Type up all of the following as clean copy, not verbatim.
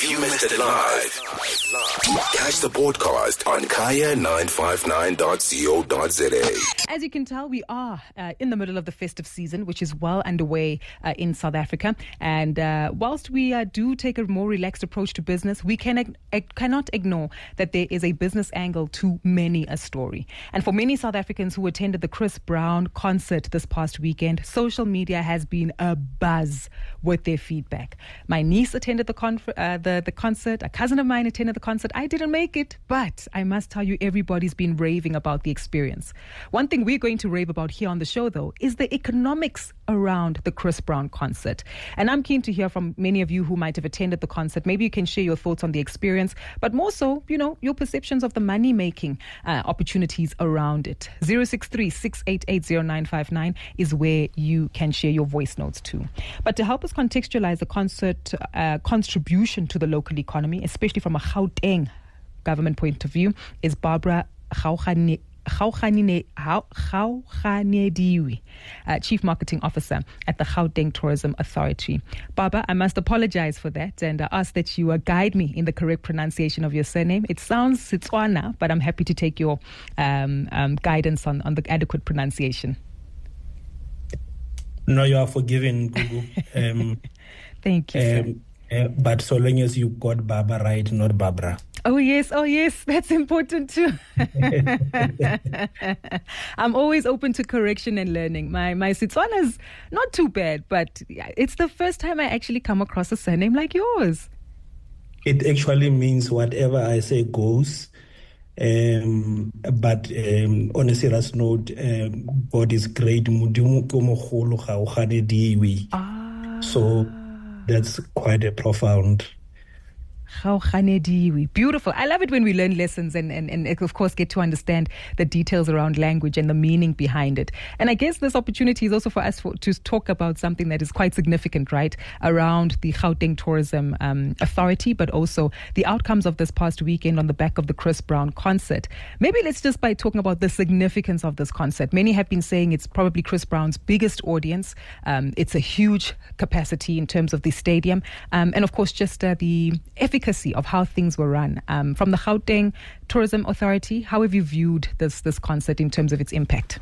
If you missed it live, catch the podcast on kaya959.co.za. As you can tell, we are in the middle of the festive season, which is well underway in South Africa. And whilst we do take a more relaxed approach to business, we cannot ignore that there is a business angle to many a story. And for many South Africans who attended the Chris Brown concert this past weekend, social media has been abuzz with their feedback. My niece attended the concert. A cousin of mine attended the concert. I didn't make it, but I must tell you, everybody's been raving about the experience. One thing we're going to rave about here on the show, though, is the economics around the Chris Brown concert. And I'm keen to hear from many of you who might have attended the concert. Maybe you can share your thoughts on the experience, but more so, your perceptions of the money-making opportunities around it. 063-688-0959 is where you can share your voice notes too. But to help us contextualize the concert contribution to the local economy, especially from a Gauteng government point of view, is Barbara Gaukhanediwe, Chief Marketing Officer at the Gauteng Tourism Authority. Barbara, I must apologize for that and ask that you guide me in the correct pronunciation of your surname. It sounds Setswana, but I'm happy to take your guidance on the adequate pronunciation. No, you are forgiven, Gugu. Thank you, but so long as you got Barbara right, not Barbara. Oh yes, that's important too. I'm always open to correction and learning. My Setswana is not too bad, but it's the first time I actually come across a surname like yours. It actually means whatever I say goes. But on a serious note, God is great. So that's quite a profound. Beautiful. I love it when we learn lessons and of course get to understand the details around language and the meaning behind it. And I guess this opportunity is also for us to talk about something that is quite significant, right, around the Gauteng Tourism Authority, but also the outcomes of this past weekend on the back of the Chris Brown concert. Maybe let's just by talking about the significance of this concert. Many have been saying it's probably Chris Brown's biggest audience. It's a huge capacity in terms of the stadium. And of course, just the efficacy of how things were run. From the Gauteng Tourism Authority, how have you viewed this concert in terms of its impact?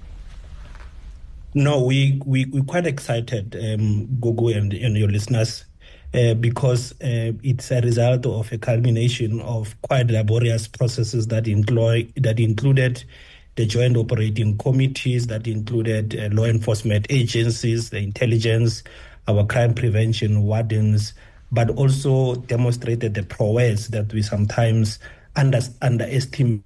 No, we're quite excited, Gogo and your listeners, because it's a result of a culmination of quite laborious processes that included the joint operating committees, that included law enforcement agencies, the intelligence, our crime prevention wardens, but also demonstrated the prowess that we sometimes underestimate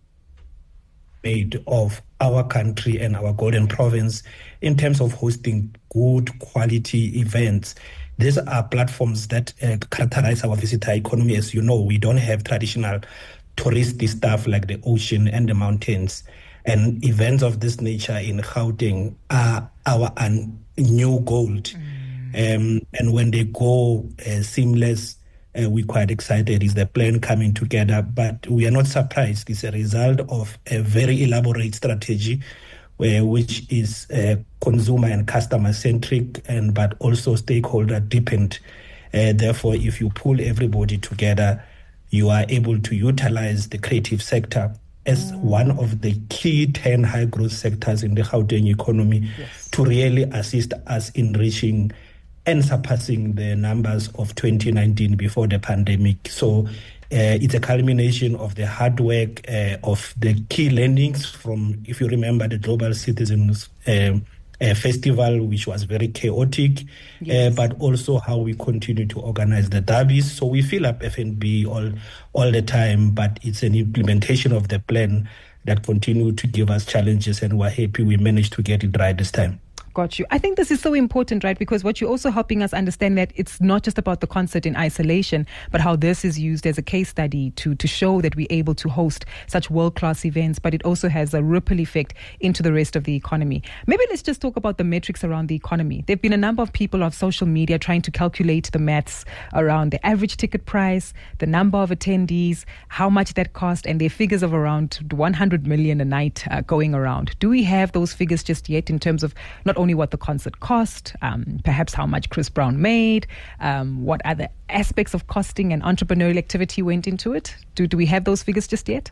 of our country and our golden province in terms of hosting good quality events. These are platforms that characterize our visitor economy. As you know, we don't have traditional touristy stuff like the ocean and the mountains. And events of this nature in Gauteng are our new gold. And when they go seamless, we're quite excited. Is the plan coming together? But we are not surprised. It's a result of a very elaborate strategy, which is consumer and customer centric, but also stakeholder dependent. Therefore, if you pull everybody together, you are able to utilize the creative sector as one of the key 10 high growth sectors in the Gauteng economy, yes, to really assist us in reaching and surpassing the numbers of 2019 before the pandemic. So it's a culmination of the hard work, of the key learnings from, if you remember, the Global Citizens Festival, which was very chaotic, yes, but also how we continue to organize the derbies. So we fill up FNB all the time, but it's an implementation of the plan that continue to give us challenges, and we're happy we managed to get it right this time. Got you. I think this is so important, right? Because what you're also helping us understand that it's not just about the concert in isolation, but how this is used as a case study to show that we're able to host such world-class events, but it also has a ripple effect into the rest of the economy. Maybe let's just talk about the metrics around the economy. There have been a number of people on social media trying to calculate the maths around the average ticket price, the number of attendees, how much that cost, and their figures of around 100 million a night going around. Do we have those figures just yet in terms of not only only what the concert cost, perhaps how much Chris Brown made, what other aspects of costing and entrepreneurial activity went into it? Do we have those figures just yet?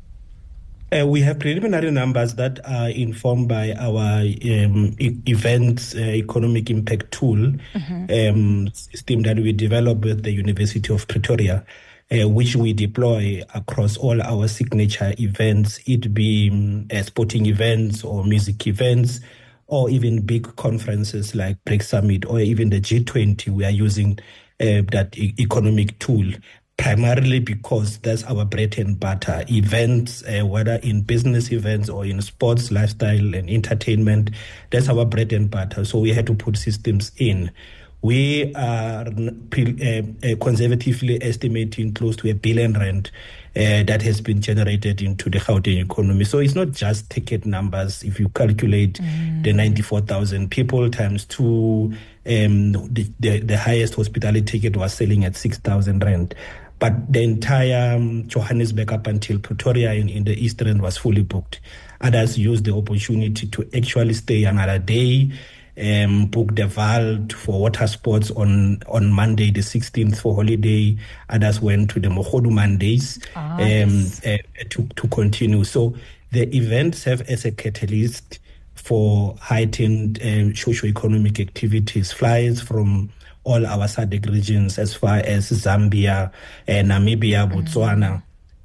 We have preliminary numbers that are informed by our events economic impact tool system that we developed with the University of Pretoria, which we deploy across all our signature events, it be sporting events or music events, or even big conferences like BRICS Summit or even the G20. We are using that economic tool, primarily because that's our bread and butter. Events, whether in business events or in sports, lifestyle, and entertainment, that's our bread and butter. So we had to put systems in. We are conservatively estimating close to R1 billion that has been generated into the Gauteng economy. So it's not just ticket numbers. If you calculate the 94,000 people times 2, the highest hospitality ticket was selling at 6,000 rand. But the entire Johannesburg up until Pretoria in the East End was fully booked. Others used the opportunity to actually stay another day, book the Vaal for water sports on Monday the 16th for holiday. Others went to the Mogodu Mondays to continue. So the events have as a catalyst for heightened socio-economic activities, flights from all our SADC regions as far as Zambia, Namibia, Botswana,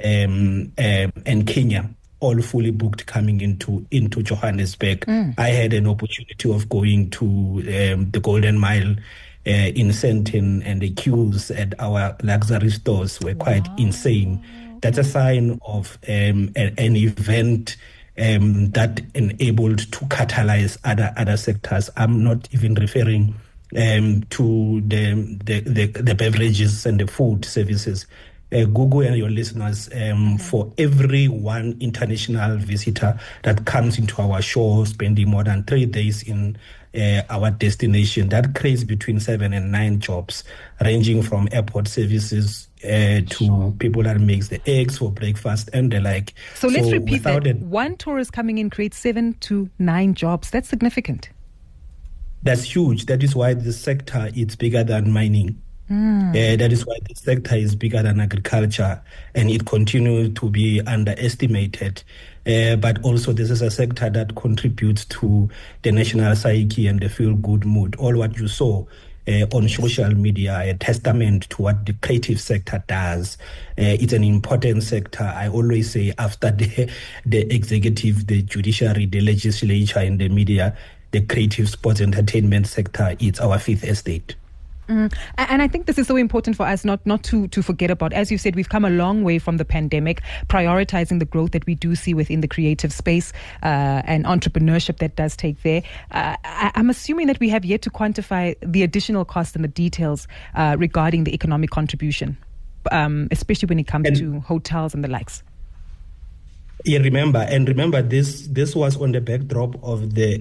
and Kenya, all fully booked coming into Johannesburg. I had an opportunity of going to the Golden Mile in Sandton, and the queues at our luxury stores were quite insane. That's a sign of an event that enabled to catalyze other sectors. I'm not even referring to the beverages and the food services. Google and your listeners, for every one international visitor that comes into our show, spending more than 3 days in our destination, that creates between 7 and 9 jobs, ranging from airport services to people that makes the eggs for breakfast and the like. So let's repeat that. One tourist coming in creates 7 to 9 jobs. That's significant. That's huge. That is why the sector is bigger than mining. That is why the sector is bigger than agriculture, and it continues to be underestimated. But also this is a sector that contributes to the national psyche and the feel-good mood. All what you saw on social media, a testament to what the creative sector does. It's an important sector. I always say after the executive, the judiciary, the legislature, and the media, the creative sports entertainment sector is our fifth estate. And I think this is so important for us not to forget about. As you said, we've come a long way from the pandemic, prioritizing the growth that we do see within the creative space and entrepreneurship that does take there. I'm assuming that we have yet to quantify the additional cost and the details regarding the economic contribution, especially when it comes to hotels and the likes. Yeah, remember this was on the backdrop of the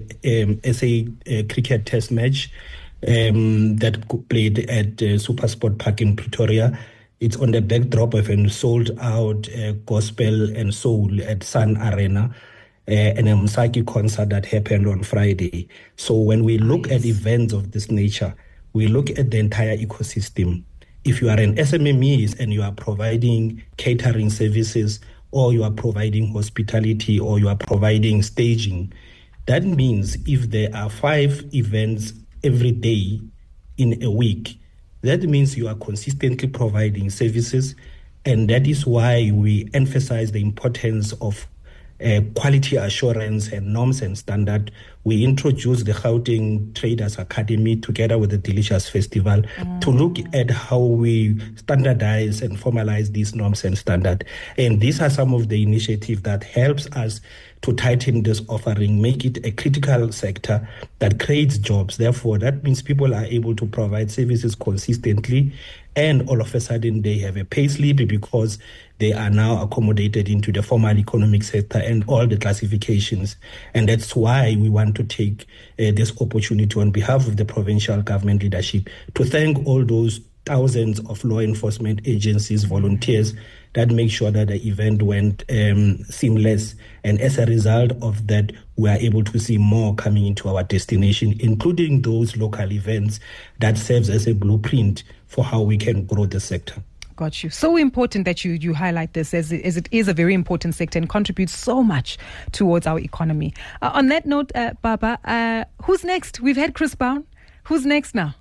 SA cricket test match that played at SuperSport Park in Pretoria. It's on the backdrop of a sold-out gospel and soul at Sun Arena and a Msaki concert that happened on Friday. So when we look at events of this nature, we look at the entire ecosystem. If you are an SMME and you are providing catering services, or you are providing hospitality, or you are providing staging, that means if there are 5 events every day in a week, that means you are consistently providing services. And that is why we emphasize the importance of quality assurance and norms and standard. We introduced the Gauteng Traders Academy together with the Delicious Festival to look at how we standardize and formalize these norms and standard. And these are some of the initiatives that helps us to tighten this offering, make it a critical sector that creates jobs. Therefore, that means people are able to provide services consistently, and all of a sudden they have a pay slip because they are now accommodated into the formal economic sector and all the classifications. And that's why we want to take this opportunity on behalf of the provincial government leadership to thank all those thousands of law enforcement agencies, volunteers, that make sure that the event went seamless. And as a result of that, we are able to see more coming into our destination, including those local events that serves as a blueprint for how we can grow the sector. Got you. So important that you highlight this, as it is a very important sector and contributes so much towards our economy. On that note, Baba, who's next? We've had Chris Brown. Who's next now?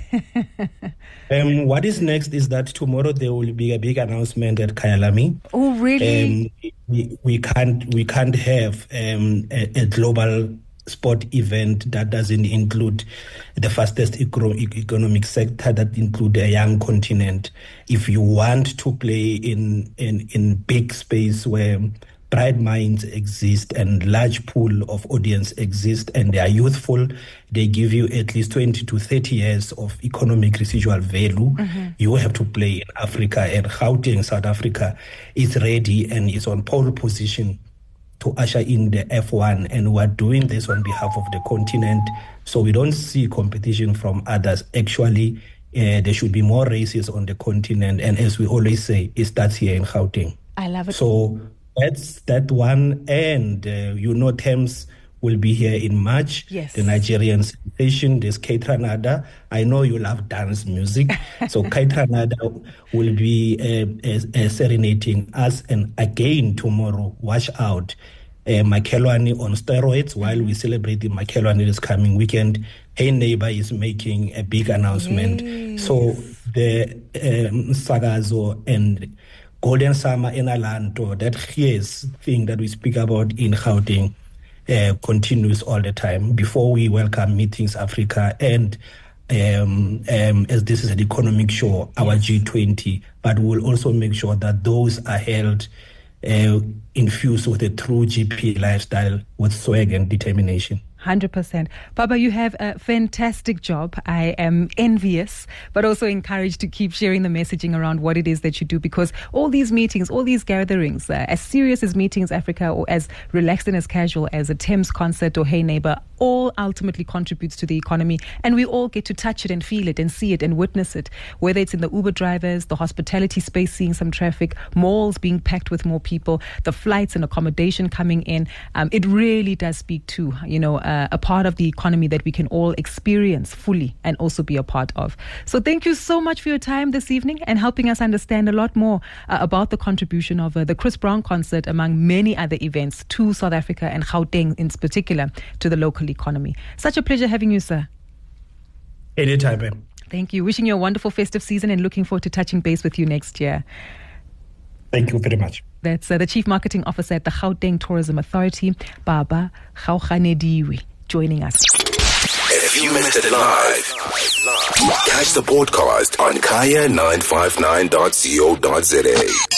What is next is that tomorrow there will be a big announcement at Kyalami. Oh, really? We can't have a global sport event that doesn't include the fastest economic sector, that include a young continent. If you want to play in big space where bright minds exist and large pool of audience exist and they are youthful, they give you at least 20 to 30 years of economic residual value. You have to play in Africa, and Gauteng, South Africa, is ready and is on pole position to usher in the F1, and we're doing this on behalf of the continent. So we don't see competition from others. Actually, there should be more races on the continent, and as we always say, it starts here in Gauteng. I love it. So that's that one, and Thames will be here in March. Yes. The Nigerian sensation, there's Kaitranada. I know you love dance music. So Kaitranada will be serenading us. And again tomorrow, watch out, Makelwane on steroids while we celebrate Makelwane this coming weekend. Hey Neighbor is making a big announcement. Yes. So the Sagazo and Golden Summer in Alanto, that here's thing that we speak about in Gauteng, continues all the time. Before we welcome Meetings Africa and as this is an economic show, our G20, but we'll also make sure that those are held infused with a true GP lifestyle with swag and determination. 100%. Baba, you have a fantastic job. I am envious, but also encouraged to keep sharing the messaging around what it is that you do, because all these meetings, all these gatherings, as serious as Meetings Africa or as relaxed and as casual as a Thames concert or Hey Neighbor, all ultimately contributes to the economy, and we all get to touch it and feel it and see it and witness it, whether it's in the Uber drivers, the hospitality space seeing some traffic, malls being packed with more people, the flights and accommodation coming in. It really does speak to, a part of the economy that we can all experience fully and also be a part of. So thank you so much for your time this evening and helping us understand a lot more about the contribution of the Chris Brown concert, among many other events, to South Africa and Gauteng in particular, to the local economy. Such a pleasure having you, sir. Anytime, ma'am. Thank you. Wishing you a wonderful festive season and looking forward to touching base with you next year. Thank you very much. That's the Chief Marketing Officer at the Gauteng Tourism Authority, Baba Gaughanediwe, joining us. If you missed it live, catch the podcast on kaya959.co.za.